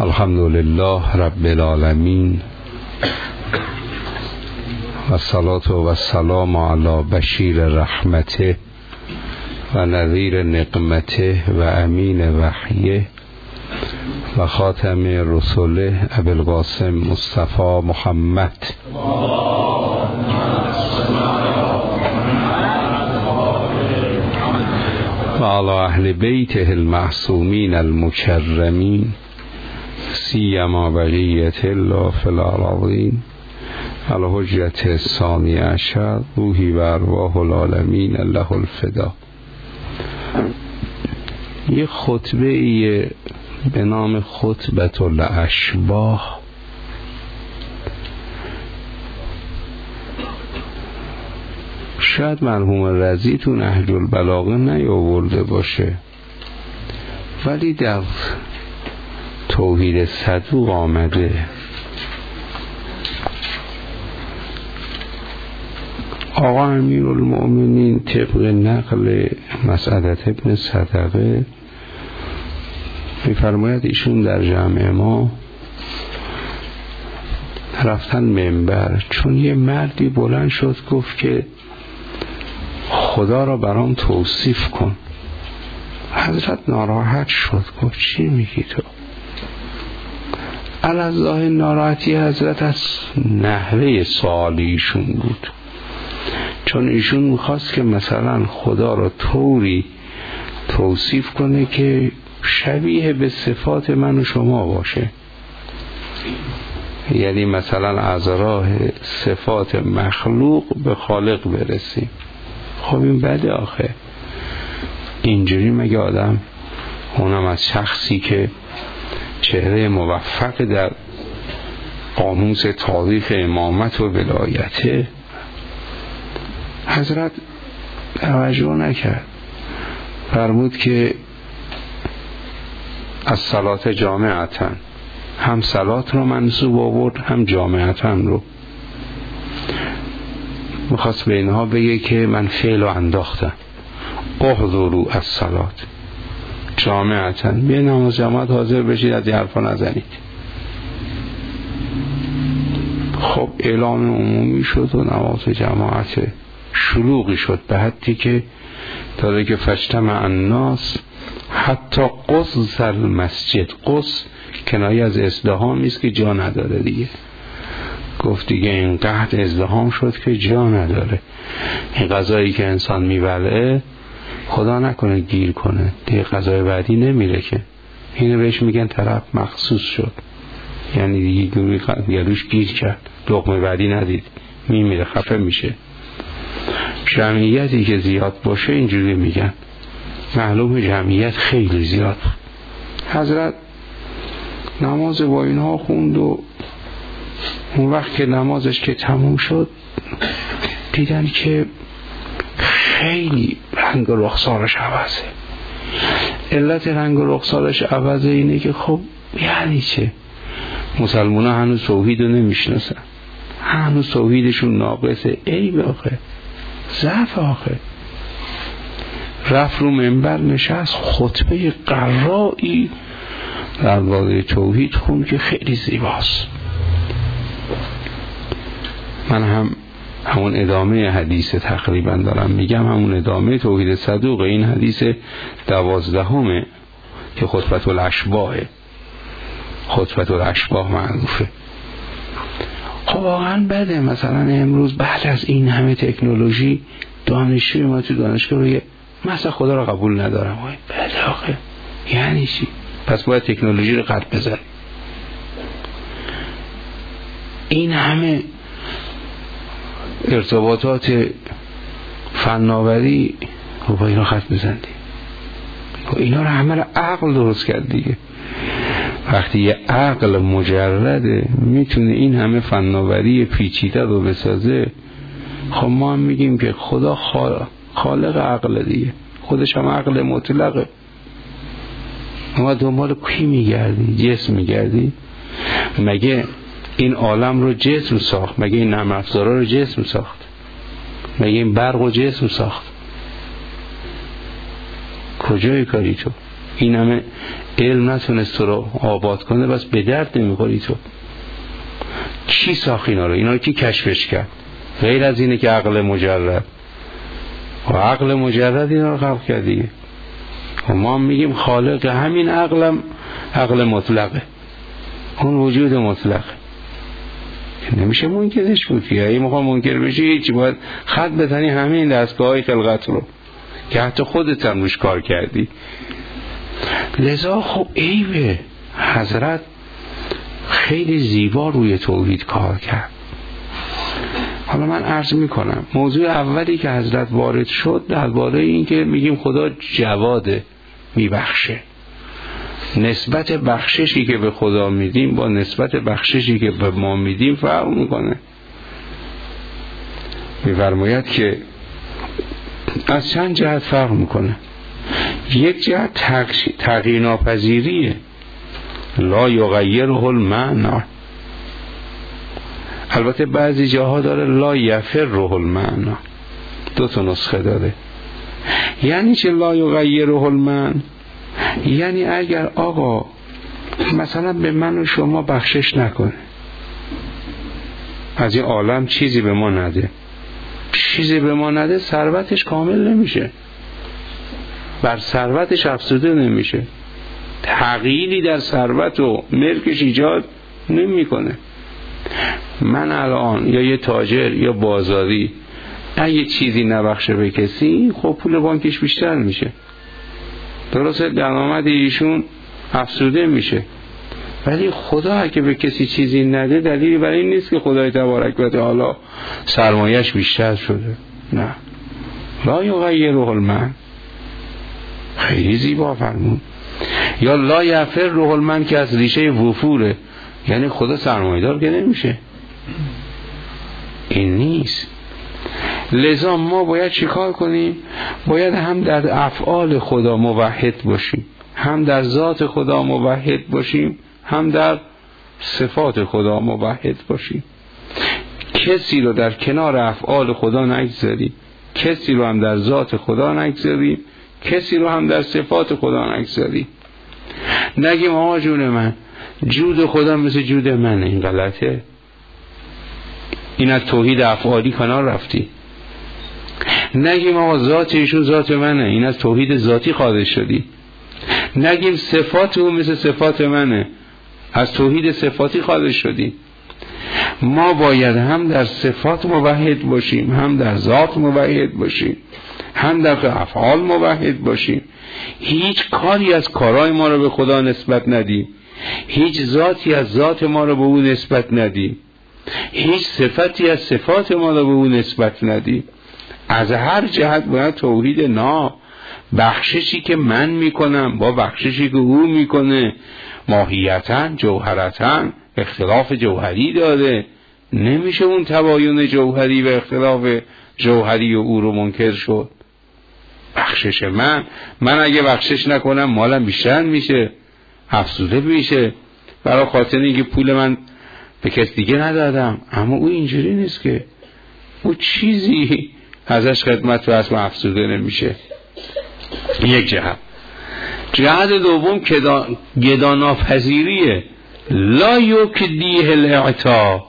الحمد لله رب العالمین و الصلاة و السلام علی بشیر رحمته و نذیر نقمته و امین وحیه و خاتم رسوله ابوالقاسم مصطفی محمد و علی اهل بیته المعصومین المکرمین سیما بقیت الله فی الارضین الحجة الثانی عشر روحی و ارواح العالمین له الفدا. یه خطبه به نام خطبة الاشباح شاید مرحوم رضی تو نهج البلاغه نیاورده باشه، ولی در توحید صدوق آمده. آقا امیرالمؤمنین طبق نقل مسعدة ابن صدقه می‌فرماید ایشون در جمع ما رفتن منبر، چون یه مردی بلند شد گفت که خدا را برام توصیف کن. حضرت ناراحت شد، گفت چی میگی تو؟ الظاهر ناراحتی حضرت از نحوه سوال ایشون بود، چون ایشون میخواست که مثلا خدا را طوری توصیف کنه که شبیه به صفات من و شما باشه، یعنی مثلا از راه صفات مخلوق به خالق برسیم. خب این بده آخه، اینجوری مگه آدم، اونم از شخصی که چهره موفق در قاموس تاریخ امامت و ولایته. حضرت توجه نکرد، فرمود که از صلات جامعتن، هم صلات رو منصوب آورد هم جامعتن رو. میخواست به اینها بگه که من فعل رو انداختم، احضروا الصلات جامعتن، به نماز جماعت حاضر بشید، از این حرفا نزنید. خب اعلام عمومی شد و نماز جماعت شلوغی شد، به حدی که داره که فاجتمع الناس حتی قص المسجد. قص کنایه از ازدحامی است که جا نداره دیگه. گفت دیگه اینقدر ازدحام شد که جا نداره. این غذایی که انسان میبلعه خدا نکنه گیر کنه، دیگه غذای بعدی نمیره که. اینو بهش میگن طرف مخصوص شد، یعنی دیگه گلوش گیر کرد، لقمه بعدی ندید، میمیره، خفه میشه. جمعیتی که زیاد باشه اینجوری میگن. معلوم جمعیت خیلی زیاد. حضرت نماز با اینها خوند و اون وقت که نمازش که تموم شد دیدن که خیلی رنگ رخسارش عوضه. علت رنگ رخسارش عوضه اینه که خب یعنی چه؟ مسلمان ها هنوز توحید رو نمیشناسن، هنوز توحیدشون ناقصه. ای آخه ضعف آخه. رفت رو منبر نشست، خطبه قرایی درباره توحید خوند که خیلی زیباست. من همون ادامه حدیث تقریبا دارم میگم، همون ادامه توحید صدوق. این حدیث 12 که خطبة الاشباحه، خطبة الاشباح معروفه. خب واقعا بده مثلا امروز بعد از این همه تکنولوژی دانشجوی ما تو دانشگاه روی مثلا خدا را قبول ندارم، بده آخه، یعنی چی؟ پس باید تکنولوژی رو قطع بزن. این همه ارتباطات فناوری رو با اینا خط بزندی، اینا رو همه رو عقل درست کرد دیگه. وقتی یه عقل مجرده میتونه این همه فناوری پیچیده رو بسازه، خب ما هم میگیم که خدا خالق عقل دیگه، خودش هم عقل مطلقه. ما دنبال کی میگردی؟ جسم میگردی؟ مگه این عالم رو جسم ساخت؟ مگه این نرم افزارا رو جسم ساخت؟ مگه این برق رو جسم ساخت؟ کجای کاری تو؟ این همه علم نتونست تو رو آباد کنه، بس به درد نمیخوری تو. کی ساخت اینا رو کی کشفش کرد غیر از اینه که عقل مجرد؟ و عقل مجرد اینا رو خلق کرد دیگه. و ما میگیم خالق همین عقلم عقل مطلقه، اون وجود مطلقه، نمیشه منکرش بود که اگه میخوام منکر بشی هیچی، باید خط بزنی همین دستگاه های خلقت رو که حتی خودت هم روش کار کردی. لذا خب عیبه، حضرت خیلی زیبا روی توحید کار کرد. حالا من عرض میکنم موضوع اولی که حضرت وارد شد درباره این که میگیم خدا جواده، میبخشه. نسبت بخششی که به خدا میدیم با نسبت بخششی که به ما میدیم فرق میکنه. میفرماید که از چند جهت فرق میکنه. یک جهت تغییر ناپذیریه، لا یغیره المعنی. البته بعضی جاها داره لا یفره المعنی، دو تا نسخه داره. یعنی چه لا یغیره المعنی؟ یعنی اگر آقا مثلا به من و شما بخشش نکنه، از این عالم چیزی به ما نده، چیزی به ما نده، ثروتش کامل نمیشه، بر ثروتش افزوده نمیشه، تغییری در ثروت و ملکش ایجاد نمیکنه. من الان یا یه تاجر یا بازاری اگه چیزی نبخشه به کسی، خب پول بانکش بیشتر میشه، درسته، درآمد ایشون افزوده میشه. ولی خدا اگه به کسی چیزی نده دلیلی برای این نیست که خدای تبارک و تعالی سرمایه‌اش بیشتر شده. نه، لا یغیره المعنی، خیلی زیبا فرمود. یا لا یفره المعنی که از ریشه وفوره، یعنی خدا سرمایه‌دار که نمیشه، این نیست. لذا ما باید چیکار کنیم؟ باید هم در افعال خدا موحد باشیم، هم در ذات خدا موحد باشیم، هم در صفات خدا موحد باشیم. کسی رو در کنار افعال خدا نگذاریم، کسی رو هم در ذات خدا نگذاریم، کسی رو هم در صفات خدا نگذاریم. نگیم آقا جون من جود خدا مثل جود منه، این غلطه، این از توحید افعالی کنار رفتی. نگیم آقا ذات ایشون ذات منه، این از توحید ذاتی خارج شدی. نگیم صفات او مثل صفات منه، از توحید صفاتی خارج شدی. ما باید هم در صفات موحد باشیم، هم در ذات موحد باشیم، هم در افعال موحد باشیم. هیچ کاری از کارهای ما رو به خدا نسبت ندیم، هیچ ذاتی از ذات ما رو به او نسبت ندیم، هیچ صفتی از صفات ما رو به او نسبت ندیم. از هر جهت باید توحید بخششی که من میکنم با بخششی که او میکنه ماهیتاً جوهرتاً اختلاف جوهری داره، نمیشه اون تباین جوهری و اختلاف جوهری و او رو منکر شد. بخشش من اگه بخشش نکنم مالم بیشتر میشه، افزوده میشه، برای خاطر اینکه پول من به کس دیگه ندادم. اما او اینجوری نیست که او چیزی ازش خدمت و اسم افزوده نمیشه. یک جهت دوم گداناپذیریه، لا یکدیه الاعطا.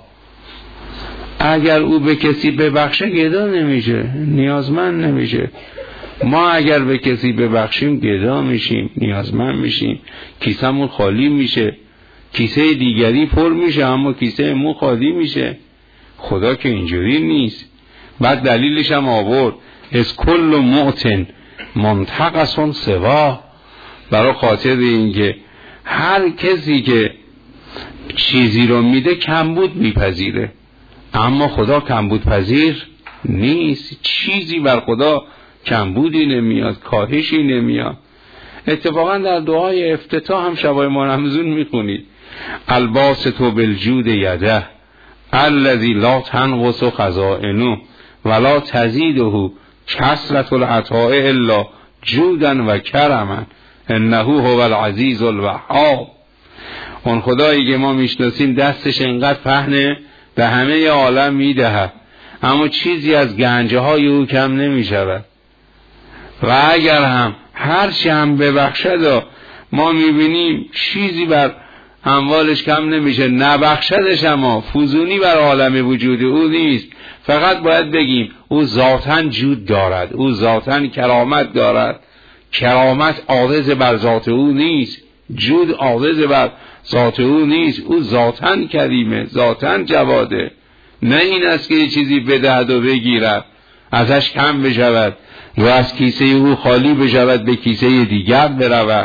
اگر او به کسی ببخشه گدا نمیشه، نیازمند نمیشه. ما اگر به کسی ببخشیم گدا میشیم، نیازمند میشیم، کیسمون خالی میشه، کیسه دیگری پر میشه اما کیسه مون خالی میشه. خدا که اینجوری نیست. بعد دلیلش هم آورد، از کل معتن منتقص سوا، برای خاطر اینکه هر کسی که چیزی رو میده کمبود میپذیره، اما خدا کمبود پذیر نیست. چیزی بر خدا کمبودی نمیاد، کاهشی نمیاد. اتفاقا در دعای افتتاح هم شبای ما رمضان میخونید الباسطو بالجود یده الذی لا تنقص خزائنه ولا تزیده کثرة العطاء الا جودا و کرما انه هو العزیز الوهاب. اون خدایی که ما میشناسیم دستش انقدر پهنه به همه عالم میدهد، اما چیزی از گنجه های او کم نمیشود. و اگر هم هر چی هم ببخشد ما میبینیم چیزی بر اموالش کم نمیشه، نبخشدش، اما فزونی بر عالم وجود او نیست. فقط باید بگیم او ذاتاً جود دارد، او ذاتاً کرامت دارد. کرامت عارض بر ذات او نیست، جود عارض بر ذات او نیست. او ذاتاً کریمه، ذاتاً جواده. نه این است که یه چیزی بدهد و بگیرد ازش کم بشود یا از کیسه او خالی بشود به کیسه دیگر برود.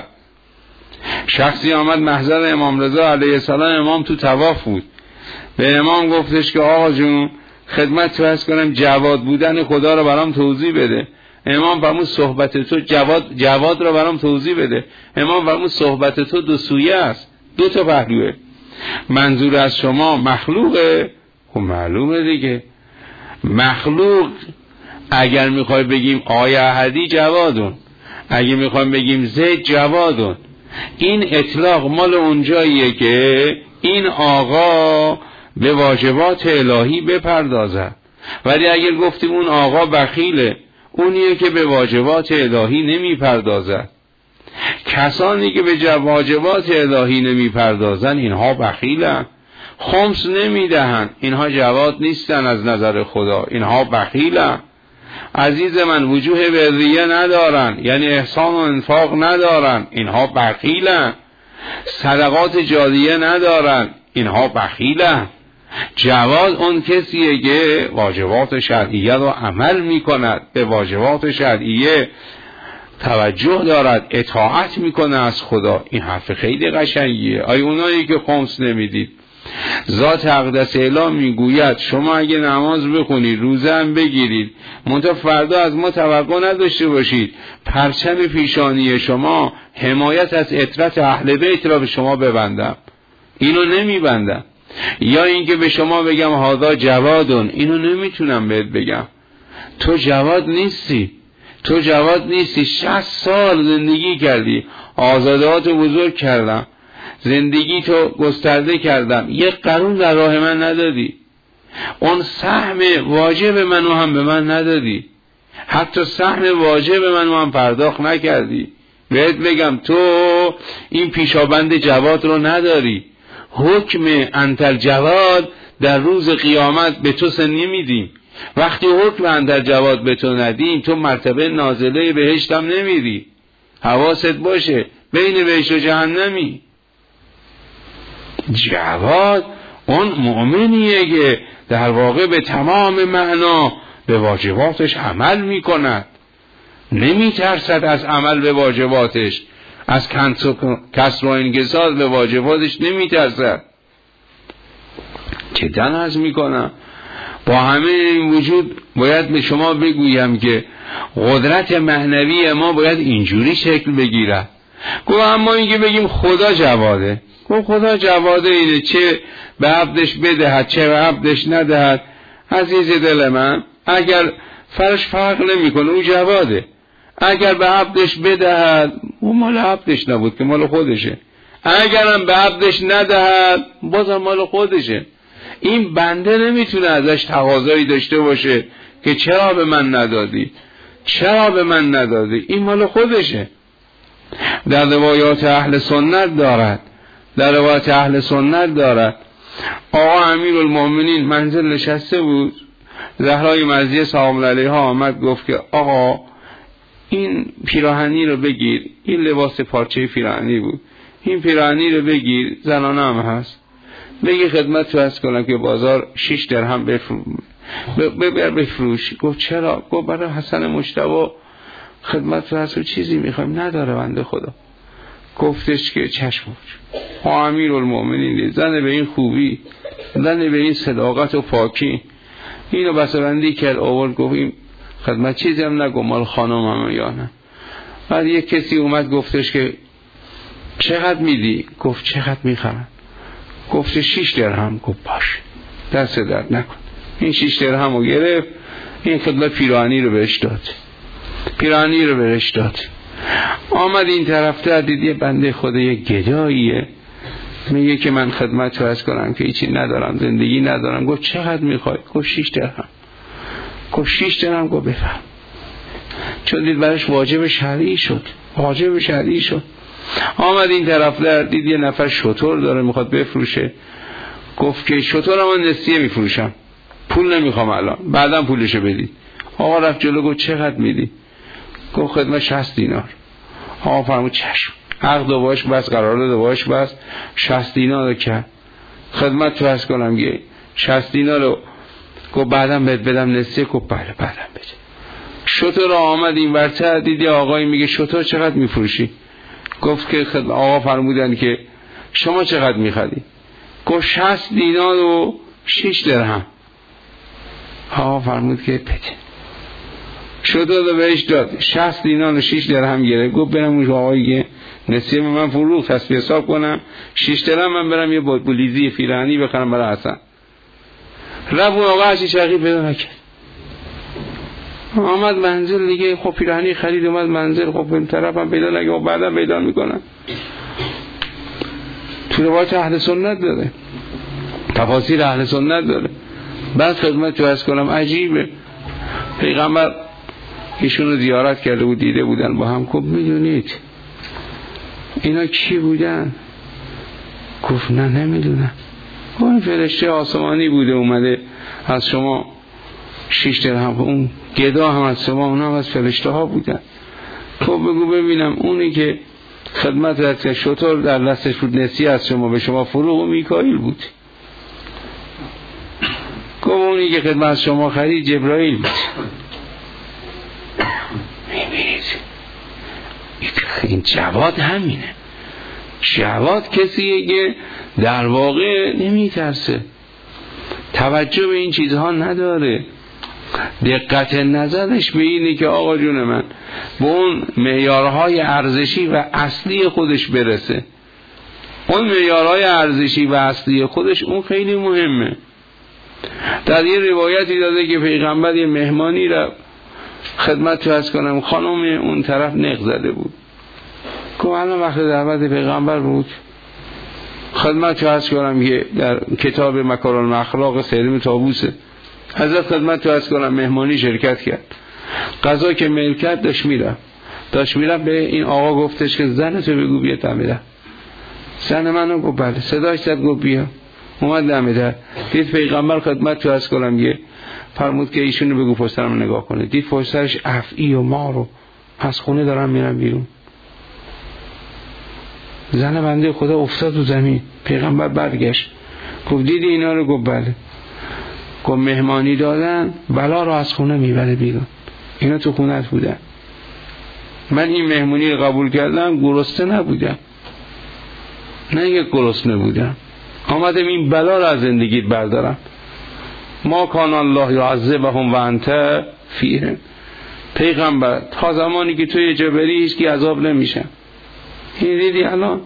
شخصی آمد محضر امام رضا علیه السلام، امام تو طواف بود، به امام گفتش که آقا جون خدمت تو عرض کنم جواد بودن خدا رو برام توضیح بده. امام فرمود صحبت تو جواد رو برام توضیح بده. امام فرمود صحبت تو دو سویه است، دو تا پهلوه. منظور از شما مخلوقه؟ خب معلومه دیگه. مخلوق اگر میخوای بگیم آیه احدی جوادون، اگه میخوایم بگیم زید جوادون، این اطلاق مال اونجاییه که این آقا به واجبات الهی بپردازد. ولی اگر گفتیم اون آقا بخیله، اونیه که به واجبات الهی نمیپردازد. کسانی که به واجبات الهی نمیپردازن اینها بخیلن، خمس نمیدهن، اینها جواد نیستن از نظر خدا، اینها بخیلن. عزیز من وجوه بریه ندارن، یعنی احسان و انفاق ندارن، اینها بخیلن. صدقات جاریه ندارن، اینها بخیلن. جواد اون کسیه که واجبات شرعیه رو عمل میکند، به واجبات شرعیه توجه دارد، اطاعت میکنه از خدا. این حرف خیلی قشنگیه. اونایی که خمس نمیدید، ذات اقدس اله میگوید شما اگه نماز بخونید، روزه هم بگیرید، منتها فردا از ما توقع نداشته باشید پرچم پیشانی شما حمایت از عترت اهل بیت را به شما ببندم، اینو نمیبندم. یا اینکه به شما بگم هذا جوادون، اینو نمیتونم بهت بگم. تو جواد نیستی، تو جواد نیستی. 60 سال زندگی کردی، آزادهات بزرگ کردم، زندگی تو گسترده کردم، یک قرون در راه من ندادی. اون سهم واجب منو هم به من ندادی، حتی سهم واجب منو هم پرداخت نکردی. بهت بگم تو این پیشابند جواد رو نداری. حکم انتر جواد در روز قیامت به تو نمیدیم. وقتی حکم انتر جواد به تو ندیم، تو مرتبه نازله بهشتم نمیری. حواست باشه، بین بهشت و جهنمی. جواد اون مؤمنیه که در واقع به تمام معنا به واجباتش عمل میکند، نمیترسد از عمل به واجباتش، از کسر و انکسار به واجباتش نمیترسد. چه تنز میکنم. با همه این وجود باید به شما بگویم که قدرت معنوی ما باید اینجوری شکل بگیرد. گفت اما اینکه بگیم خدا جواده، گفت خدا جواده اینه چه به عبدش بدهد چه به عبدش ندهد. عزیز دل من، اگر فرق نمی کنه او جواده. اگر به عبدش بدهد او مال عبدش نبود که مال خودشه، اگرم به عبدش ندهد بازم مال خودشه. این بنده نمیتونه ازش تقاضایی داشته باشه که چرا به من ندادی، چرا به من ندادی. این مال خودشه. در روایات اهل سنت دارد، در روایات اهل سنت دارد آقا امیرالمومنین منزل نشسته بود، زهرای مزیه سلام علیها آمد گفت که آقا این پیراهنی رو بگیر، این لباس پارچه پیراهنی بود، این پیراهنی رو بگیر، زنانه هم هست، بگی خدمت تو هست کنم که بازار 6 درهم بفروش. گفت چرا؟ گفت برای حسن مجتبی خدمت تو هست، چیزی میخوایم نداره بنده خدا. گفتش که چشم. امیرالمومنین زن به این خوبی، زن به این صداقت و پاکی، اینو بسرندی کرد آورد. گفت این خدمت چیزی هم نگو مال خانم هم یا نه. بعد یک کسی اومد گفتش که چقدر میدی؟ گفت چقدر میخرن؟ گفت 6 درهم. گفت باش دست درد نکن. این 6 درهم رو گرفت، این خدمت پیراهنی رو بهش داد، پیراهنی رو بهش داد. آمد این طرفتر دیدی بنده خدا یک گداییه، میگه که من خدمت فرض کنم که هیچی ندارم، زندگی ندارم. گفت چقدر میخوای؟ گفت 6 درهم. گفت 6 درهم. گفت بفهم. چون دید برش واجب شرعی شد، واجب شرعی شد. آمد این طرف در دید یه نفر شتر داره میخواد بفروشه، گفت که شتر من نسیه میفروشم، پول نمیخوام الان، بعداً پولشو بدید. آقا رفت جلو گفت چقدر میدی؟ گفت خدمت 60 دینار. آقا فرمود چشم، عقد باش بس، قرارداد باش بس، 60 دینار رو کرد. خدمت تو عرض کنم یه 60 دینار رو گفت بعداً بهت بدم نسیه. گفت بله بعداً بده. شتر آمد این ورتر، دیدی آقای میگه شتر چقدر میفروشی؟ گفت که آقا فرمودن که شما چقدر میخری؟ گفت 60 دینار و 6 درهم. آقا فرمود که بده. شتر رو بهش داد، 60 دینار و 6 درهم گرفت. گفت برم اون آقایی که نسیه من فروخت تصفیه حساب کنم، 6 درهم من برم یه بولیزی پیراهنی بخرم برای حسن. رفت اون آقا هرچی چرخی پیدا نکرد. آمد منزل دیگه، خب پیراهنی خرید اومد منزل، خب این طرف هم پیدا نگه، بعدا پیدا میکنن. تو روایت اهل سنت داره، تفاسیر اهل سنت داره. بعد خدمت تو عرض کنم عجیبه، پیغمبر ایشون رو زیارت کرده بود، دیده بودن با هم. گفت میدونید اینا کی بودن؟ گفت نه نمیدونم. اون فرشته آسمانی بوده اومده از شما 6 درهم، اون گدا هم از شما، اونا هم از فرشته ها بودن. خب بگو ببینم اونی که خدمت رد شطور در دستش بود نسیه از شما به شما فروغ و میکائیل بود. گفت اونی که خدمت از شما خرید جبرائیل بود. میبینید این جواد همینه. جواد کسیه که در واقع نمیترسه، توجه به این چیزها نداره، دقت نظرش به اینه که آقا جون من به اون معیارهای ارزشی و اصلی خودش برسه. اون معیارهای ارزشی و اصلی خودش اون خیلی مهمه. در یه روایتی داده که پیغمبر یه مهمانی را خدمت تو عرض کنم، خانم اون طرف نق زده بود. که الان وقت دعوت پیغمبر بود. خدمت تو عرض کنم که در کتاب مکارم اخلاق سیرم طاووسه، حضرت خدمت تو عرض کنم مهمانی شرکت کرد. غذا که میل کرد داشت میرم به این آقا گفتش که زن تو بگو بیا دم در. زن منو گفت بله. صداش زد گفت بیا. اومد دم در، دید پیغمبر خدمت تو عرض کنم یه فرمود که ایشونو بگو پشترم نگاه کنه. دید پشترش افعی و مارو از خونه دارم میرم بیرون. زن بنده خدا افتاد تو زمین. پیغمبر برگشت گفت دیدی اینا رو؟ گفت بله. گفت مهمانی دادن بلا رو از خونه میبره بیرون، اینا تو خونت بودن. من این مهمونی رو قبول کردم، گرسنه نبودم، نه یک گرسنه بودم، آمدم این بلا رو از زندگیت بردارم. ما کان الله یعذبهم و انت فیهم. پیغمبر تا زمانی که توی جبری هیچ کی عذاب نمیشن. این دیدی الان؟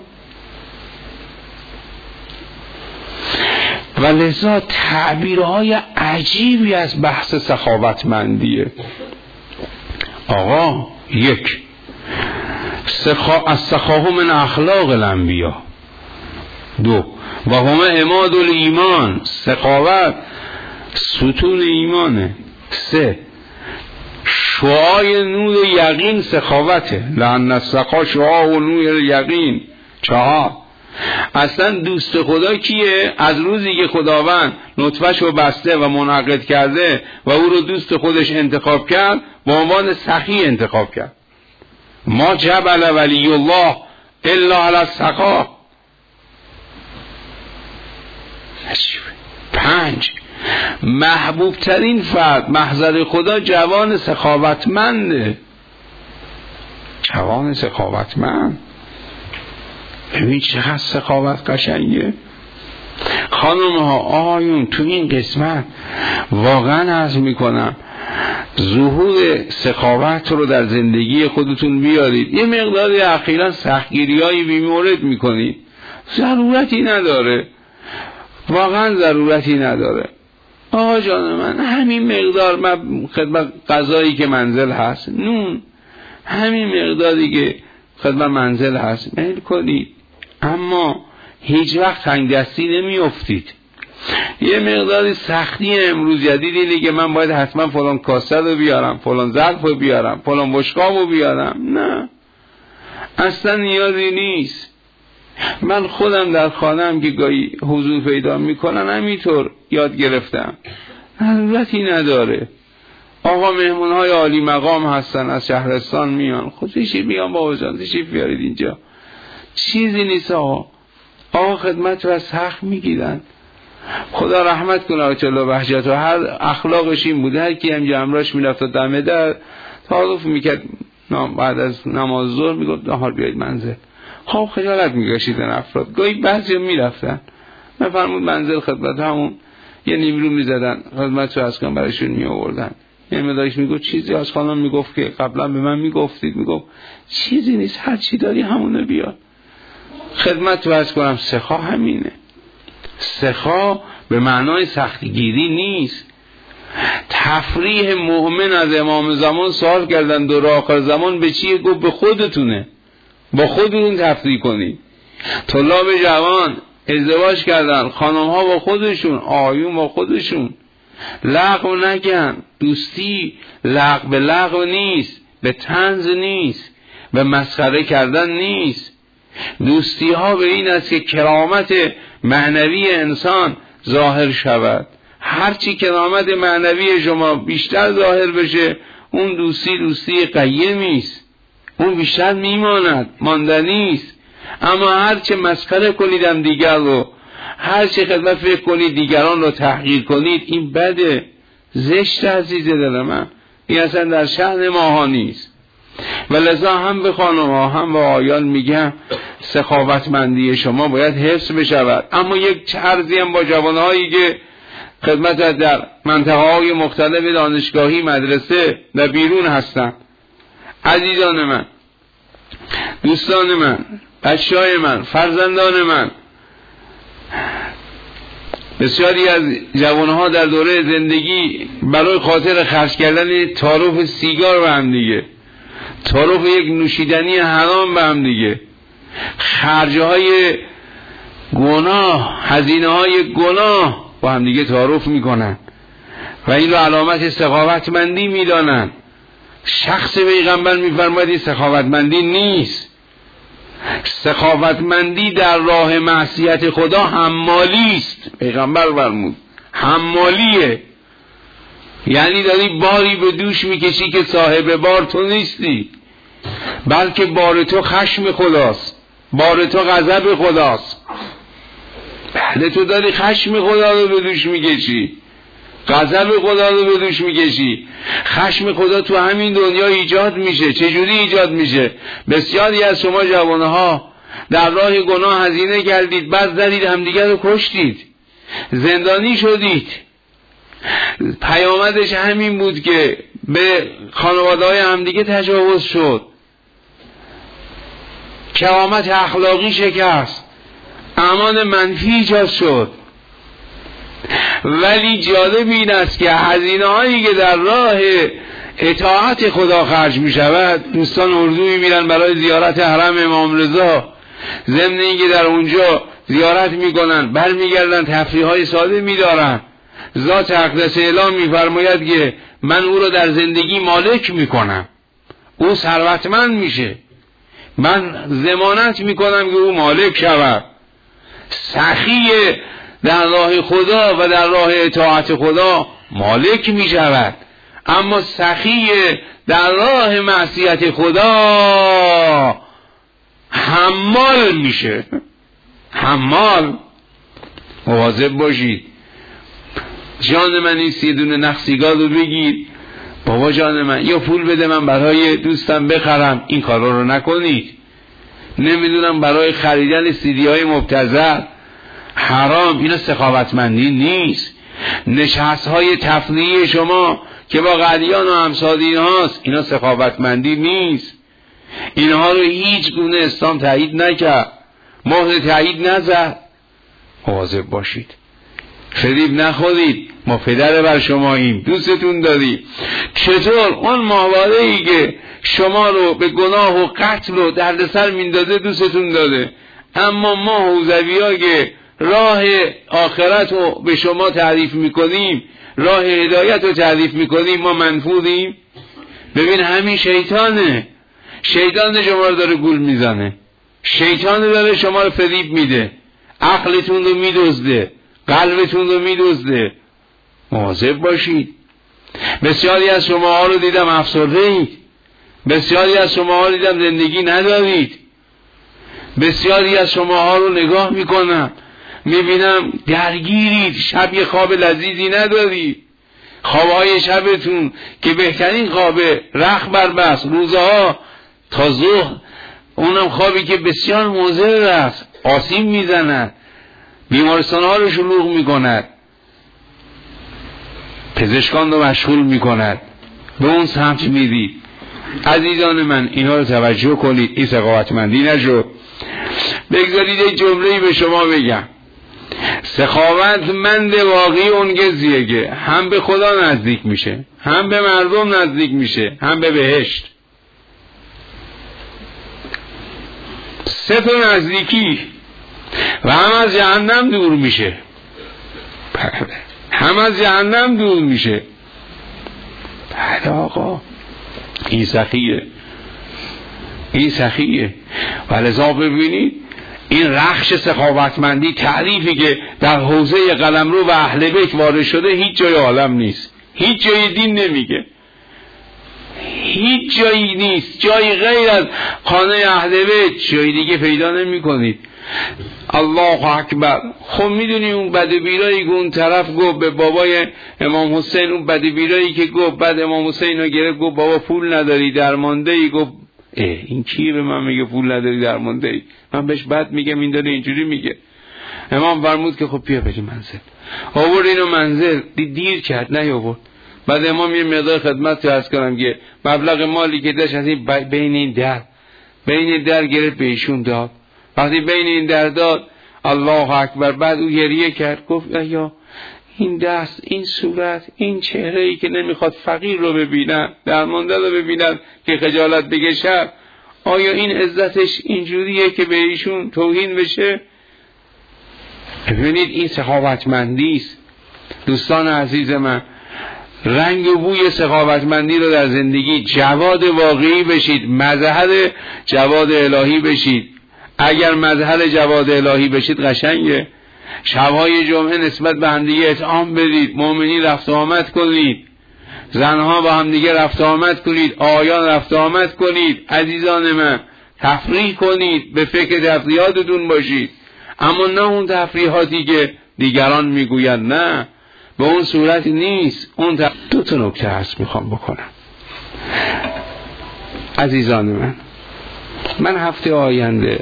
و لذا تعبیرهای عجیبی از بحث سخاوتمندیه. آقا یک از سخاهم من اخلاق الانبیا. دو و هم عماد الایمان، سخاوت ستون ایمانه. سه شعاع نور یقین سخاوته، لأن السخا شعاع و نور یقین. چهار اصلا دوست خدا کیه؟ از روزی که خداوند نطفه‌شو بسته و منعقد کرده و او رو دوست خودش انتخاب کرد، به عنوان سخی انتخاب کرد. ما جبل ولی الله الا علی السخا. 5 محبوب ترین فرد محضر خدا جوان سخاوتمنده. جوان سخاوتمند. ببین چقدر سخاوت قشنگه. خانم ها آقایون تو این قسمت واقعا عرض میکنم ظهور سخاوت رو در زندگی خودتون بیارید. یه مقداری اخیرا سختگیری های بیمورد میکنید، ضرورتی نداره، واقعا ضرورتی نداره. آقا جان من همین مقدار، من خدمت غذایی که منزل هست، نون همین مقداری که خدمت منزل هست میل کنید، اما هیچ وقت تنگ دستی نمی افتید. یه مقداری سختی امروز جدید اینه که من باید حتما فلان کاسه رو بیارم، فلان ظرف رو بیارم، فلان بشقاب رو بیارم. نه، اصلا نیازی نیست. من خودم در خانه‌ام که گاهی حضور پیدا میکنن همینطور یاد گرفتم، ضرورتی نداره. آقا مهمونهای عالی مقام هستن از شهرستان میان، خودشی میان بابا جان تشریف بیارید اینجا، چیزی نیست آقا خدمت رو از سخت میگیرن. خدا رحمت کنه آچلا بهجت و هر اخلاقش این بوده، هر کی هم امراش میرفت و دمه در تعارف میکرد بعد از نماز ظهر میگفت نهار بیایید منزل. خب خجالت میکشیدن افراد، گاهی بعضی میرفتن میفرمود منزل خدمت، همون یه نیمرو میزدن خدمت رو از کن برایشون میآوردن. یه مدایش میگفت چیزی از خانم میگفت که قبلا به من میگفتید، میگفت چیزی نیست هر چی داری همونه بیار. خدمت رو از کنم سخا همینه. سخا به معنای سختگیری نیست. تفریح مؤمن از امام زمان سوال کردن دور آخر زمان به چیه؟ گفت به خودتونه، با خودتون تفریح کنید. طلاب جوان ازدواج کردن، خانم ها با خودشون، آیون با خودشون، لغو نگن. دوستی لغو به لغو نیست، به طنز نیست، به مسخره کردن نیست. دوستی ها به این است که کرامت معنوی انسان ظاهر شود. هرچی کرامت معنوی شما بیشتر ظاهر بشه، اون دوستی قیمی است، اون بیشتر میماند، ماندنی است. اما هرچه مسخره کنیدم دیگر رو، هرچه خدمت فکر کنید دیگران رو تحقیر کنید، این بده، زشت عزیز دل من، این اصلا در شأن ماها نیست. و لذا هم به خانم ها هم به آیان میگم سخاوتمندی شما باید حفظ بشود. اما یک عرضی هم با جوانهایی که خدمت در منطقه های مختلف دانشگاهی مدرسه و بیرون هستن، عزیزان من، دوستان من، بچه‌های من، فرزندان من، بسیاری از جوانها در دوره زندگی برای خاطر خرج کردن تعارف سیگار به هم دیگه، تعارف یک نوشیدنی حرام به هم دیگه، خرجهای گناه، هزینه‌های گناه با هم دیگه تعارف میکنن و این رو علامت سخاوتمندی میدانن. شخص پیغمبر میفرماید سخاوتمندی نیست. سخاوتمندی در راه معصیت خدا حمالی است. پیغمبر فرمود حمالیه، یعنی داری باری به دوش میکشی که صاحب بار تو نیستی، بلکه بار تو خشم خداست، بار تو غضب خداست. بله تو داری خشم خدا رو به دوش میکشی، غضب خدا رو به دوش میکشی. خشم خدا تو همین دنیا ایجاد میشه. چجوری ایجاد میشه؟ بسیاری از شما جوانها در راه گناه هزینه کردید، بعد زدید همدیگر رو کشتید، زندانی شدید. پیامدش همین بود که به خانواده‌های همدیگه تجاوز شد، کرامت اخلاقی شکست، امان منفی ایجاد شد. ولی جالب این است که هزینه هایی که در راه اطاعت خدا خرج می شود، دوستان اردوی میرن برای زیارت حرم امام رضا، ضمن اینکه در اونجا زیارت میکنن برمیگردن تفریح های ساده میدارن. ذات اقدس اعلام میفرماید که من او رو در زندگی مالک میکنم، او ثروتمند میشه، من ضمانت میکنم که او مالک شود. سخی در راه خدا و در راه اطاعت خدا مالک می شود، اما سخی در راه معصیت خدا حمال میشه. حمال. مواظب باشید. جان من این 3 دونه نخ سیگار رو بگیر، بابا جان من یا پول بده من برای دوستم بخرم، این کارا رو نکنید. نمیدونم برای خریدن CD های مبتذل حرام، اینا سخاوتمندی نیست. نشست های تفریحی شما که با قدیان و امثال اینهاست، اینا سخاوتمندی نیست. اینها رو هیچ گونه اسلام تایید نکرد، مهر تایید نزد. مواظب باشید، فریب نخورید. ما پدر بر شماییم، دوستتون داریم. چطور اون ماهواره‌ای که شما رو به گناه و قتل و دردسر میندازه دوستتون داره، اما ما حوزوی‌ها که راه آخرت رو به شما تعریف میکنیم، راه هدایت رو تعریف میکنیم، ما منفوریم. ببین همین شیطانه شیطان شما رو داره گول میزنه، شیطان داره شما رو فریب میده، عقلتون رو میدزده، قلبتون رو میدزده. مواظب باشید. بسیاری از شما رو دیدم افسرده اید، بسیاری از شما رو دیدم زندگی ندارید، بسیاری از شما رو نگاه میکنم میبینم درگیرید، شب یه خواب لذیذی ندارید، خوابهای شبتون که بهترین خوابه رخ بربست، روزها تا ظهر، اونم خوابی که بسیار مضر است، آسیب میزند، بیمارستان ها رو شلوغ میکند، پزشکان رو مشغول میکند، به اون سمت میدید. عزیزان من اینا رو توجه کنید، این سخاوتمندی نشو. بگذارید یک جمله‌ای به شما بگم. سخاوتمند واقعی اون کسیه که هم به خدا نزدیک میشه، هم به مردم نزدیک میشه، هم به بهشت. سه تا نزدیکی. و هم از جهنم دور میشه، هم از جهنم دور میشه. بله آقا، این سخیه، این سخیه. و لذا ببینید این رخش سخاوتمندی، تعریفی که در حوزه قلمرو و اهل بیت وارد شده هیچ جای عالم نیست، هیچ جای دین نمیگه، هیچ جایی نیست، جایی غیر از خانه اهل بیت جای دیگه پیدا نمی کنید. الله اکبر. خب میدونی اون بدبیرایی که اون طرف گفت به بابای امام حسین، اون بدبیرایی که گفت بعد امام حسین رو گرفت گفت بابا پول نداری درمانده ای، گفت این کیه به من میگه پول نداری درمانده ای؟ من بهش بد میگم، این داره اینجوری میگه. امام فرمود که خب بیا بریم منزل. آورد اینو منزل، دیر کرد نیاورد. بعد امام یه مقدار خدمت عرض کردم که مبلغ مالی که داشت از این بین این در گرفت به ایشون داد. وقتی بین این در داد، الله اکبر، بعد او گریه کرد، گفت یا این دست، این صورت، این چهره ای که نمیخواد فقیر رو ببینن، درمانده رو ببینن که خجالت بکشن، آیا این عزتش اینجوریه که به ایشون توهین بشه؟ ببینید این سخاوتمندی است. دوستان عزیز من، رنگ و بوی سخاوتمندی رو در زندگی جواد واقعی بشید، مظهر جواد الهی بشید. اگر مظهر جواد الهی بشید قشنگه. شبهای جمعه نسبت به همدیگه اطعام بدید، مؤمنین رفت آمد کنید، زنها با همدیگه رفت آمد کنید، آیان رفت آمد کنید. عزیزان من، تفریح کنید، به فکر تفریحاتتون باشید، اما نه اون تفریحاتی که دیگران میگویند، نه، به اون صورت نیست. دو تا نکته هست میخوام بکنم. عزیزان من هفته آینده،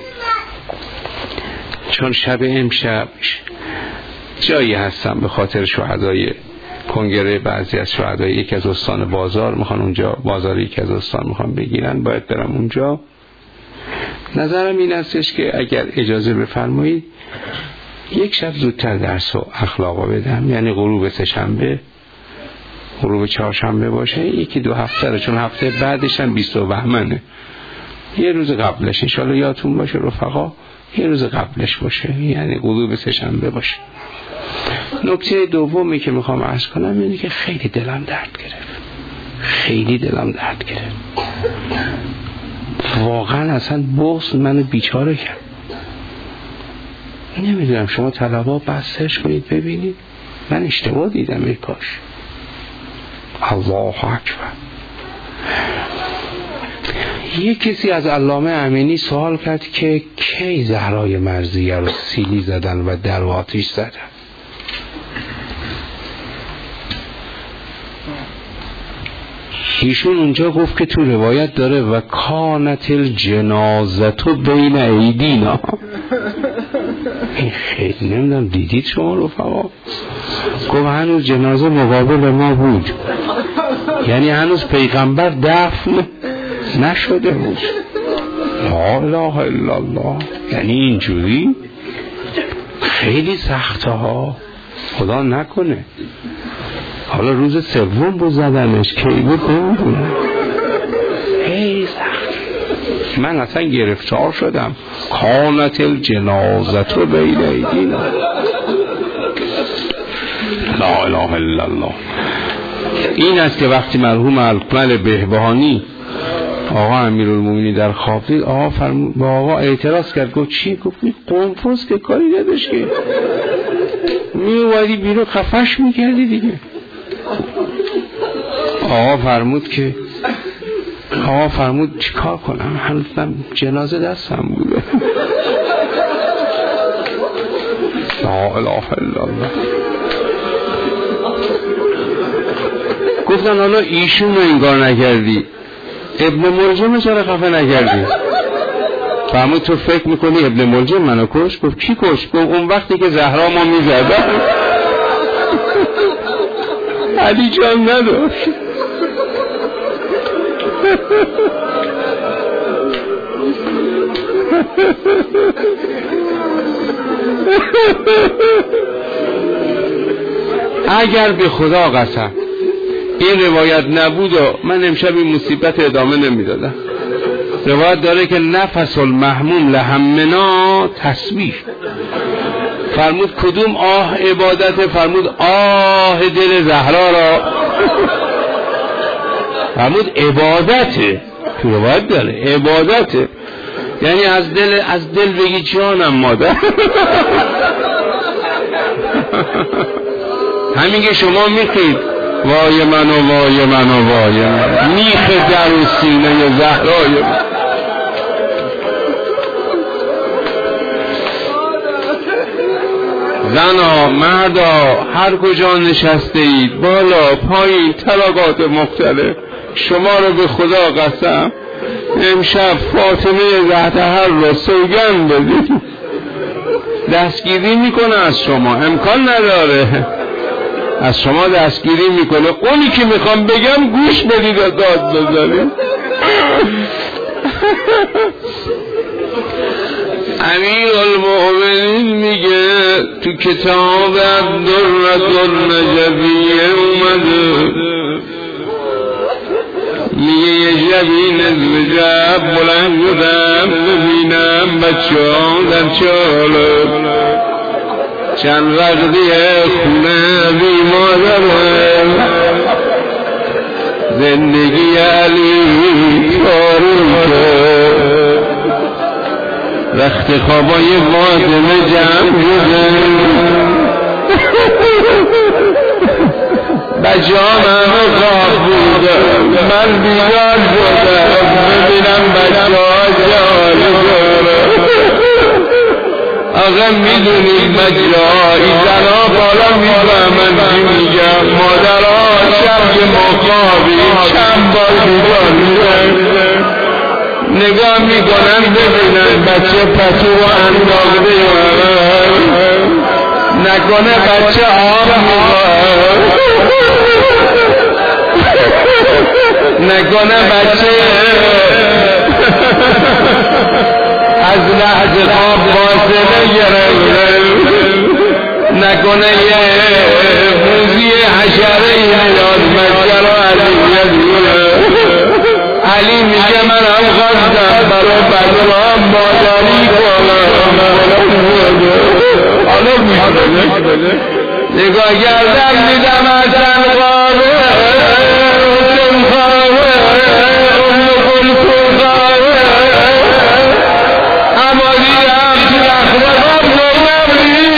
چون شب امشب جایی هستم به خاطر شهدای کنگره، بعضی از شهدای یکی از استان بازار میخوان اونجا، بازار یکی از استان میخوان بگیرن، باید برم اونجا. نظرم این استش که اگر اجازه بفرمایید یک شب زودتر درس و اخلاقا بدم، یعنی غروب سه‌شنبه، غروب چهارشنبه باشه، یکی دو هفته رو، چون هفته بعدش هم 20 بهمنه، یه روز قبلش انشالله یادتون باشه رفقا، یه روز قبلش باشه، یعنی غروب سه‌شنبه باشه. نکته دومی که میخوام عرض کنم اینه که خیلی دلم درد گرفت، خیلی دلم درد گرفت، واقعا اصلا بغض منو بیچاره کرد. نمیدونم شما طلبا بحثش کنید ببینید، من اشتباه دیدم ای کاش. الله اکبر. یک کسی از علامه امینی سوال کرد که کی زهرای مرضیه رو سیلی زدن و در آتش زدن؟ ایشون اونجا گفت که تو روایت داره و کانت الجنازه بین ایدینا. این خیلی نمیدونم دیدید شما رفقا؟ گفت هنوز جنازه مقابل ما بود، یعنی هنوز پیغمبر دفن نشده بود. لا اله الا الله. یعنی اینجوری خیلی سخته ها، خدا نکنه. حالا روز سوم بود زدنش، کی بود نمیدونم، خیلی سخت. من اصلا گرفتار شدم. کانت الجنازه بین ایدینا. لا اله الا الله. این است که وقتی مرحوم اکمل بهبهانی آقا امیرالمومنین در خواب دید، آقا فرمود با آقا اعتراض کرد، گفت چی؟ گفت قنفذ که کاری نداشت که می اومدی بیرون خفش میکردی دیگه. آقا فرمود چیکار کنم؟ هنوزم جنازه دستم بوده. لا اله الا الله. گفتن حالا ایشون رو انگار نکردی، ابن ملجم چرا خفه نکردی؟ فرمود تو فکر میکنی ابن ملجم منو کش؟ گفت کی کش؟ گفت اون وقتی که زهرا ما میزدن علی جان نداشت. اگر به خدا قسم این روایت نبود و من امشب این مصیبت ادامه نمیدادم. روایت داره که نفس المحموم لهمنا تسبیح. فرمود کدوم آه عبادت؟ فرمود آه دل زهرا را. فرمود عبادته، تو روایت داره عبادته، یعنی از دل بگی جانم مادر. همین که شما میخید وای من و وای من و وای من، میخ در و سینه زهرای من. زنا مردا هر کجا نشسته اید، بالا پایین طبقات مختلف، شما رو به خدا قسم امشب فاطمه زهرا را سوگند بدید دستگیری میکنه از شما، امکان نداره از شما دستگیری میکنه. اونی که میخوام بگم گوش بدید و داد بزنید. امیرالمومنین میگه تو کتاب عبدالرد النجویه اومده، میگه یه شبی نزل جب بلند شدم ببینم بچه ها در چاله، چند وقتی خونه بی مادرم، زندگی علی تاریکه، رخت خوابای فاطمه جمع شده، بچه ها همه خواب بوده، من بیدار شدم ببینم بچه ها جالی داره. آقا میدونید بچه ها این زنها بالا میفهمن چی میگم، مادرها شب که ما خوابیم چند بار بیدار میشن، نگاه میکنن ببینن بچه پتو و انداخته نکنه بچه آب میخواد، نکنه بچه از لحظه خواب فاصله گرفته، نکنه یه موزی حشره میاد بچه رو اذیت کنه. علی میگه من هم خواستم برای بچه ها مادری کنم، حالا میده نگاه کردم دیدم حسن خوابه، حسن خوابه، کلثوم خوابه، اما دیدم تو اخلاقات نبودی.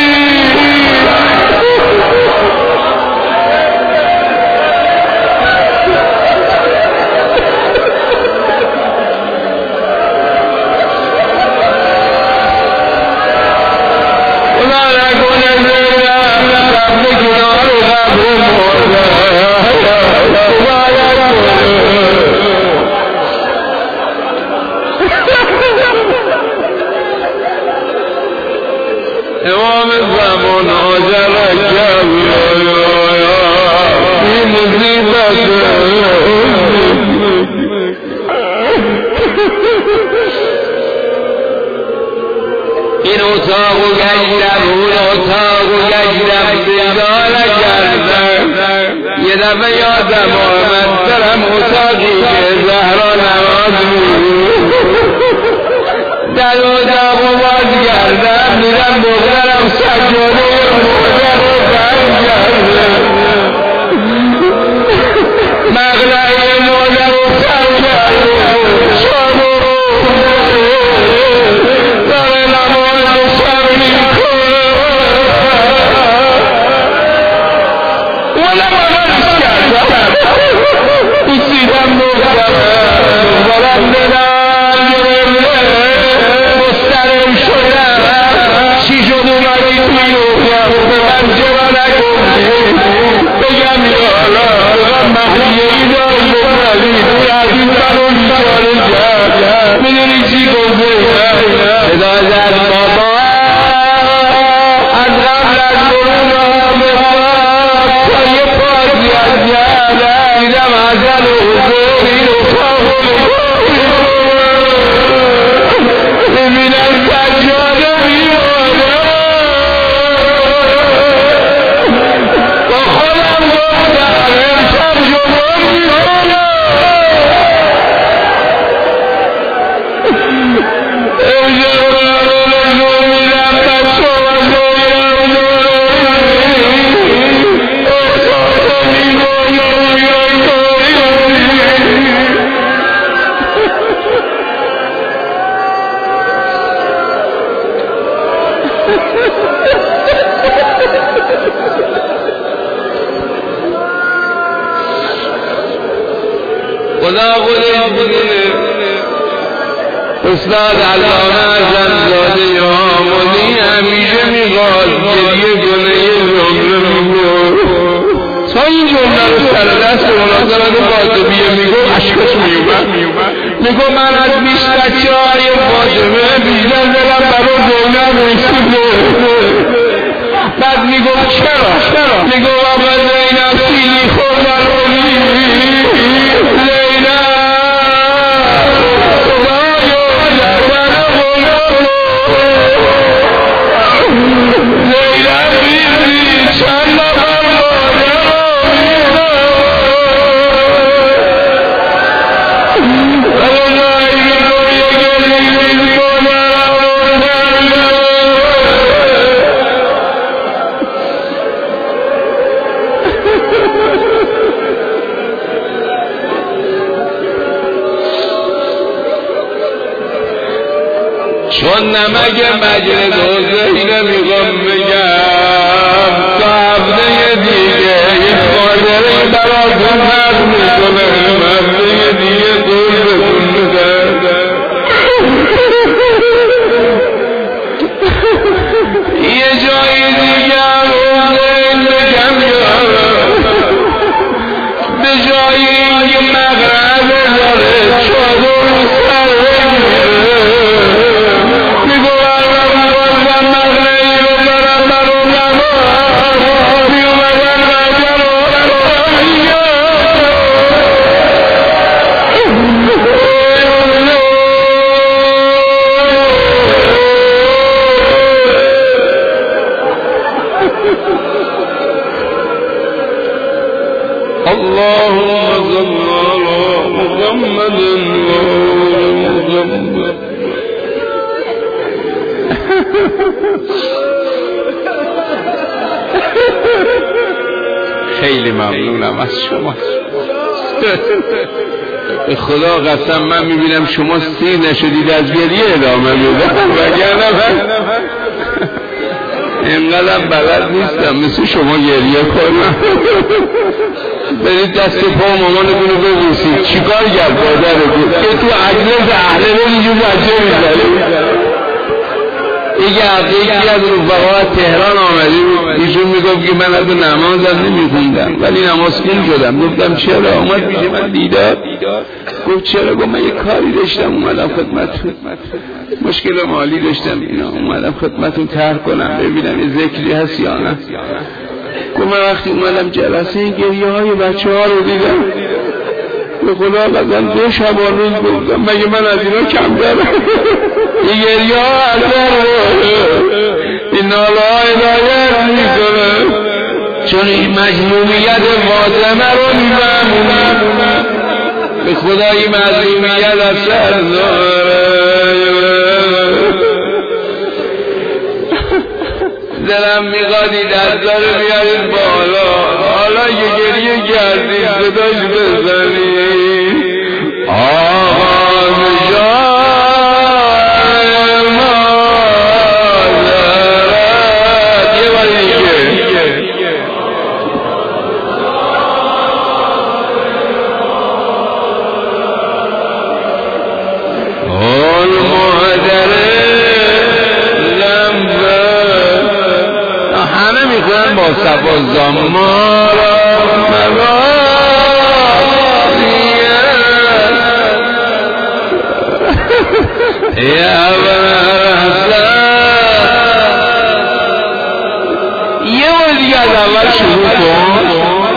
امام زمان آجر رجب این مصیبت این اتاق و گشتم اون اتاق و گشتم بیدار کردم، یه دفعه یادم آمد درم اتاقی که زهرا نماز بود، در اتاق و باز کردم دیدم بغرم سجاده مادر رو بند کرده، مقلعه مادر رو سر کرده، خودم آنالیز کردم بوسیدم دخترم دلم مسترم شدم چی شد اومدی توی رویم به من جرا نکنی بگم یالا محلیه ای داری بکنی توی از این برون بیاره جد میدونی چی گفته صدای زد بابا از قبل از برون آمد تا یه پاکی از جد دیدم ازل و حضوری رو ببینم سجاده میمانه با خودم گفتم امشب شما میمانه امشب رو میرم بچه و زویم خدا خودش بدونه استاد علامه زنزاده آمدی همیشه میخواد گریه کنه یه جمله میگو تا این جمله رو سر دست مناظرات فاطمیه میگو اشکش میومد میگو من از 20 بچه های فاطمه بیشتر دلم برای دنیا میشونه بعد میگو چرا میگو آقا زینب سیلی خوردن چون نمک مجلس حسین میخوام بگم تا هفته دیگه این خاطره براتون نقل میکنم هفته دیگه دور بکن بزن یه جای دیگه حسین بگم به جای اینکه مغربه داره چادر سر اللهم صل على محمد وآل محمد خیلی ممنونم از شما به خدا قسم من میبینم شما سیر نشدید از گریه ادامه میدم وگرنه اینقدر بلد نیستم مثل شما گریه کنم برید دست پا مامانتون رو ببوسید چیکار کرد مادرتون که تو عجلس اهل اینجور بچه میزنه یکی از رفقا تهران آمدی ایشون میگفت که من از نمازم نمیخوندم ولی نماز خون شدم گفتم چرا اومد پیش من دیدار گفت چرا گفت من یه کاری داشتم اومدم خدمتتون مشکل مالی داشتم اینا اومدم خدمتتون طرح کنم ببینم یه ذکری هست یا نه گفت من وقتی اومدم جلسه گریه های بچه ها رو دیدم به خدا قسم 2 شبانه گفتم مگه من از اینا کم دارم این گریه ها اثر این ناله ها هدایت میکنه چون این مجموعیت فاطمه رو میفهمونم به خدا این مجموعیت اثر داره دلم میخوادی دستا رو بیارید بالا حالا یه گریه کردید صداش بزنید آغاز شای مادرت یه بار دیگه بزن با صفا زمارا یا یه بار دیگه از اول شروع کن.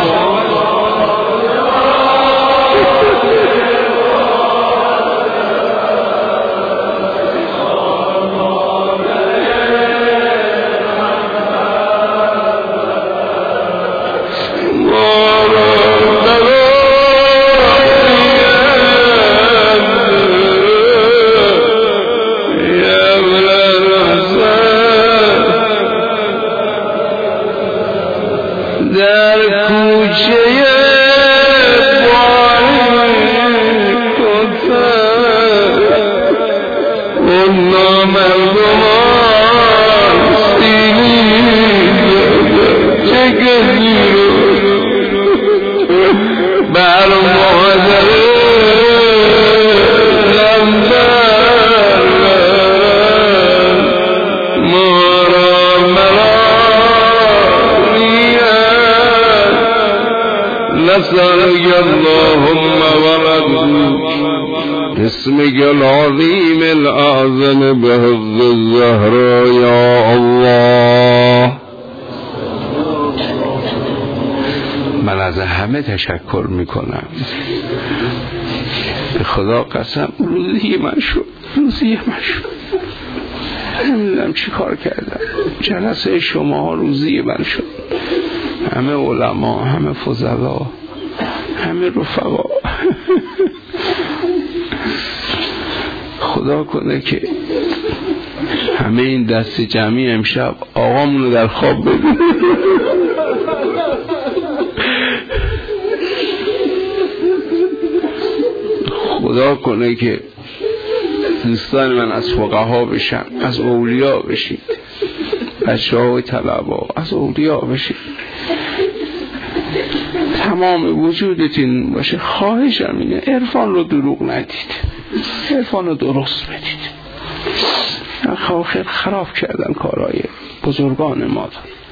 اللهم وربك اسمك العظيم الأعظم بحفظ الزهراء يا الله. من از همه تشکر میکنم. به خدا قسم روزی من شد. نمیدونم چی کار کردم. جلسه شما روزی من شد. همه علما، همه فضلا، همه رفقا. خدا کنه که همه این دست جمعی امشب آقامونو در خواب ببینه. خدا کنه که دوستان من از فقها بشن، از اولیا بشید، بچه های طلبا از اولیا بشید، تمام وجودتون باشه. خواهشم اینه عرفان رو دروغ ندید، عرفان رو درست بدید. خواهر خراب کردن کارهای بزرگان ما.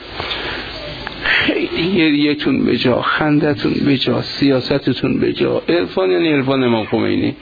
خیلی گریه‌تون به جا، خندتون به جا، سیاستتون به جا. عرفان یعنی عرفان امام خمینی.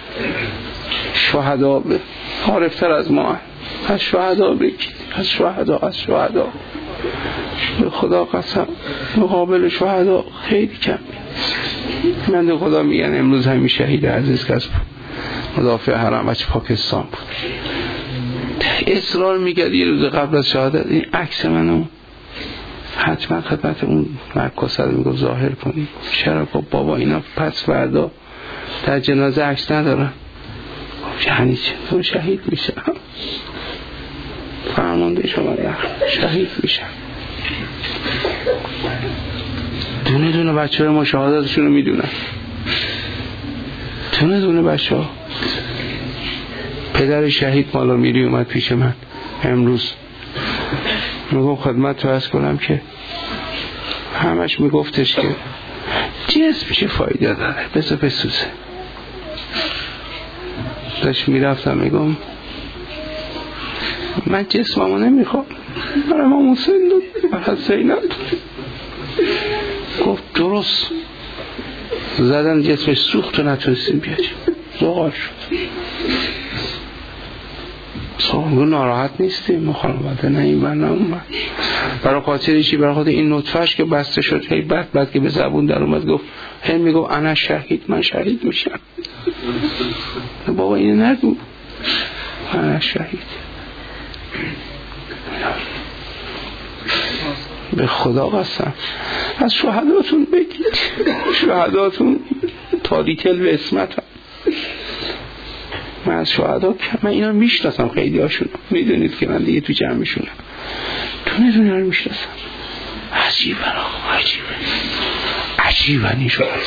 شهدا عارفتر از ما، از شهدا بگید، از شهدا به خدا قسم مقابل شهدا خیلی کم. من به خدا میگن امروز همین شهید عزیز که از مدافع حرم بچه پاکستان بود، اصرار میکرد یه روز قبل از شهادت این عکس منو حتما خدمت اون مرکز میگفت ظاهر کنی. چرا؟ بابا اینا پس فردا در جنازه عکس ندارن. یعنی چه؟ شهید میشن. فرمانده شما شهید میشن. دونه دونه بچه های ما شهادتشون رو میدونن. دونه بچه ها. پدر شهید مالا میری اومد پیش من امروز، میگم خدمت تو عرض کنم که همش میگفتش که جسم چه فایده داره، بذار بسوزه. داشت میرفتم میگم من جسممو نمیخوام، من امام حسین داد، من حسین داد. گفت درست. زدن جسمش سوخت و نتونستیم بیاریم، زغال شد. صاحب ناراحت نیستیم، مخالفت نه این نه اون. برای خاطر چی؟ برای خاطر این نطفهش که بسته شد. هی بعد که به زبون در اومد گفت، هی میگفت انا شهید، من شهید میشم. بابا اینو نگو، انا شهید. به خدا قسم از شهداتون بگید، شهداتون تاریکل به اسمت هم. من از شهدا من اینا میشناسم، خیلی هاشون میدونید که من دیگه تو جمعشونم، دونه رو میشناسم. عجیبه این شهدا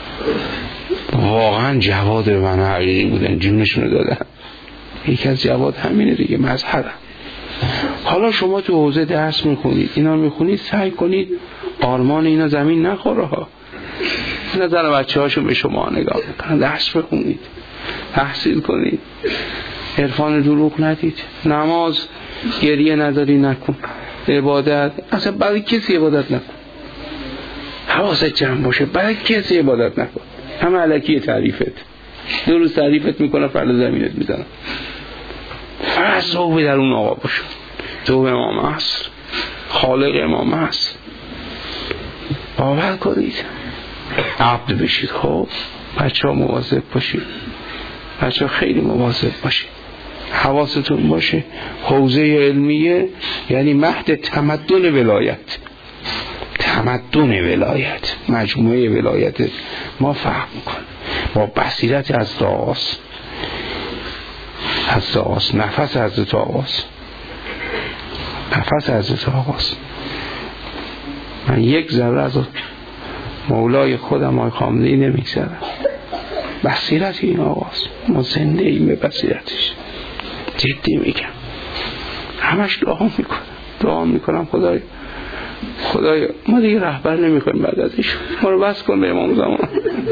واقعا جواد من حقیقی بودن، جونشون رو دادن. یکی از جواد همینه دیگه، مذهبم. حالا شما تو حوزه درس میخونید، اینا میخونید، سعی کنید آرمان اینا زمین نخوره ها. نظر بچه هاشون به شما نگاه میکنن، درس بخونید، تحصیل کنید، عرفان دروغ ندید. نماز گریه نداری نکن، عبادت، اصلا برای کسی عبادت نکن. حواست جمع باشه، برای کسی عبادت نکن. همه الکی تعریفت، دو روز تعریفت میکنه، فردا زمینت میزنه. فقط ذوق در اون آقا باشه. ذوق امام هست، خالق امام هست. باور کنید عبد بشید. خب بچه ها مواظب باشید، بچه ها خیلی مواظب باشید، حواستون باشه. حوزه علمیه یعنی مهد تمدن ولایت، تمدن ولایت، مجموعه ولایت ما فهم کنیم با بصیرت از آغاز، از آغاز، نفس از آغاز، نفس از آغاز. من یک ذره از مولای خودم آقای خامنه‌ای نمیگذرم. بصیرت این آغاز، ما زنده ایم به بصیرتش. جدی میگم، همش دعا میکنم خدایا ما دیگه رهبر نمیخوایم بعد از ایشون، ما رو بس کن به امام زمان.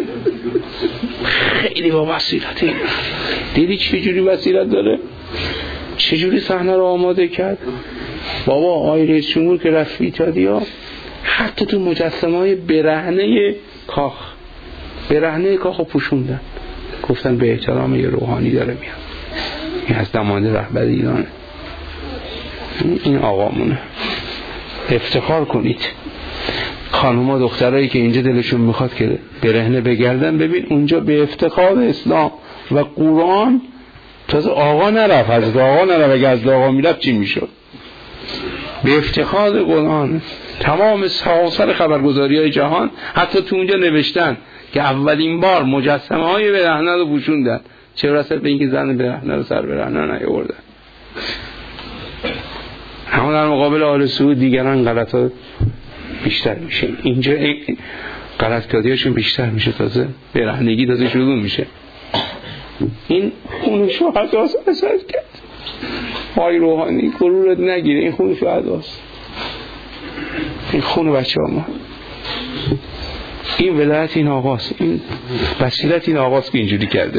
خیلی با بصیرت. دیدی چجوری بصیرت داره، چجوری صحنه رو آماده کرد. بابا آقای رئیس جمهور که رفت ایتالیا، حتی تو مجسمه‌های برهنه کاخ رو پوشوندن، گفتن به احترام یه روحانی داره میاد، این از نماینده رهبر ایرانه، این آقامونه. افتخار کنید. خانوما دخترایی که اینجا دلشون میخواد که برهنه بگردن، ببین اونجا به افتخار اسلام و قرآن تازه آقا نرفت، حضرت آقا نرفت، اگه از آقا میرفت چی میشد؟ به افتخار قرآن تمام سراسر خبرگزاری های جهان حتی تو اونجا نوشتن که اولین بار مجسمه های برهنه رو پوشوندن، چه رسد به اینکه زن برهنه رو سر برهنه نیاوردن. اما در مقابل آل سعود دیگران غلط ها بیشتر میشه، اینجا غلطکاریاشون بیشتر میشه، تازه برهنگی تازه شروع میشه. این خون شهداست اثر کرد. آی روحانی غرورت نگیره، این خون شهداست، این خون بچه ها ما، این ولایت این آقاست، این بصیرت این آقاست که اینجوری کرده.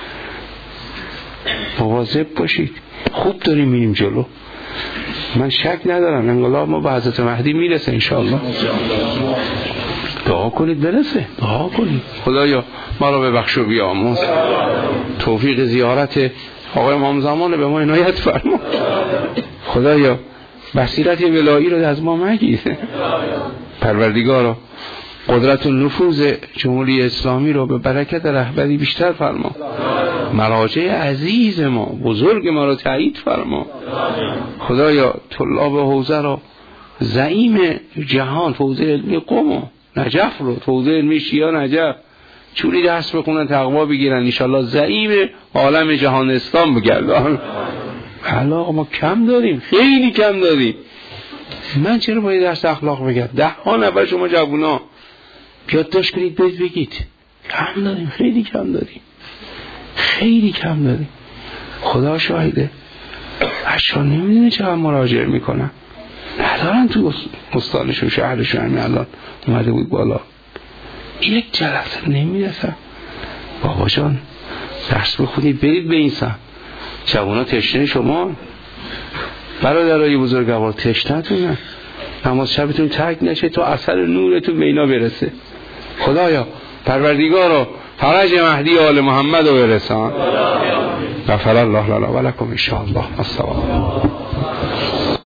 مواظب باشید. خوب داریم میریم جلو، من شک ندارم انقلاب ما به حضرت مهدی میرسه انشاءالله. دعا کنید برسه، دعا کنید خدایا ما رو ببخش و بیامرز، توفیق زیارت آقای امام زمان به ما عنایت فرما. خدایا بصیرت ولایی رو از ما مگیر. پروردگارا قدرت و نفوذ جمهوری اسلامی رو به برکت رهبری بیشتر فرما. مراجع عزیز ما بزرگ ما رو تایید فرما. خدایا طلاب حوزه رو، زعیم جهان حوزه علمی قم و نجف رو، حوزه علمی شیعه نجف، چوری درس بخونن تقوا بگیرن، انشالله زعیم عالم جهان اسلام بگردن. حالا ما کم داریم، خیلی کم داریم. من چرا باید درس اخلاق بگم؟ 10 نفر شما جوونا یادداشت کنید بگید. کم داریم، خیلی کم داریم، خیلی کم داریم. خدا شاهده بچه‌ها نمیدونه چقدر مراجعه میکنن، ندارن تو استانشون شهرشون. همین الان اومده بود بالا، یک جلسه نمیرسن. بابا جان درس بخونید برید به این سم. جوونا تشنه شما، برادرای بزرگوار تشنه‌تونه، نماز شبتون ترک نشه تا اثر نورتون به اینا برسه. خدایا پروردگارا فرج مهدی آل محمد رو برسان. غفر الله لنا و لکم ان شاء الله. السلام.